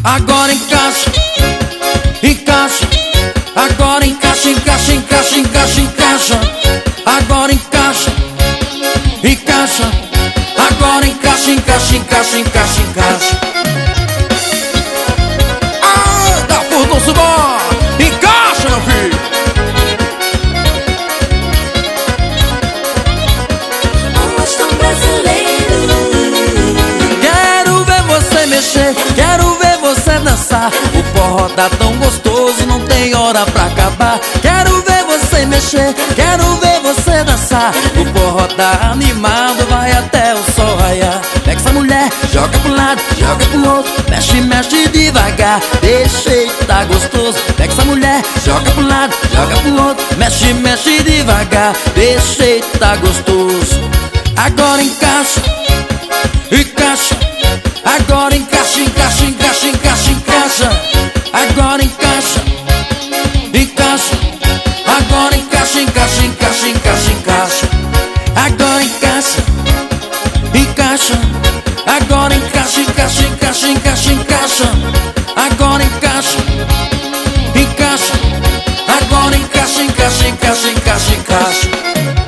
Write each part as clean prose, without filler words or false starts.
Agora encaixa, encaixa. Agora encaixa, encaixa, encaixa, encaixa, encaixa. Agora encaixa, encaixa. Agora encaixa, encaixa, encaixa, encaixa, encaixa. Ah, dá por subor. Encaixa, meu filho. Quero ver você mexer, quero ver você dançar. O forró tá tão gostoso, não tem hora pra acabar. Quero ver você mexer, quero ver você dançar. O forró tá animado, vai até o sol raiar. Pega essa mulher, joga pro lado, joga pro outro. Mexe, mexe devagar, deixa jeito, tá gostoso. Pega essa mulher, joga pro lado, joga pro outro. Mexe, mexe devagar, deixa jeito, tá gostoso. Agora encaixa, encaixa. Agora encaixa, encaixa, encaixa, encaixa, encaixa. Agora encaixa, encaixa. Agora encaixa, encaixa, encaixa, encaixa, encaixa. Agora encaixa, encaixa. Agora encaixa, encaixa, encaixa, encaixa, encaixa. Agora encaixa, encaixa. Agora encaixa, encaixa, encaixa, encaixa, encaixa.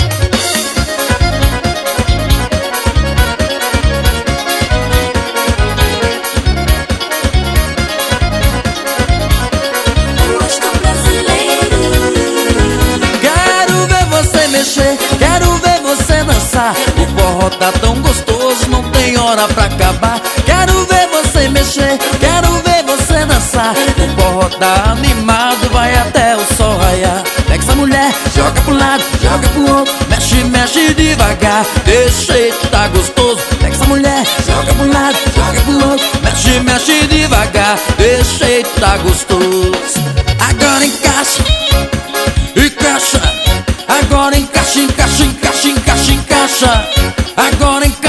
Quero ver você dançar. O forró tá tão gostoso, não tem hora pra acabar. Quero ver você mexer, quero ver você dançar. O forró tá animado, vai até o sol raiar. Pega essa mulher, joga pro lado, joga pro outro. Mexe, mexe devagar, deixa jeito, tá gostoso. Pega essa mulher, joga pro lado, joga pro outro. Mexe, mexe devagar, deixa jeito, tá gostoso. Agora encaixa, encaixa. Agora encaixa, encaixa, encaixa, encaixa, encaixa. Agora encaixa.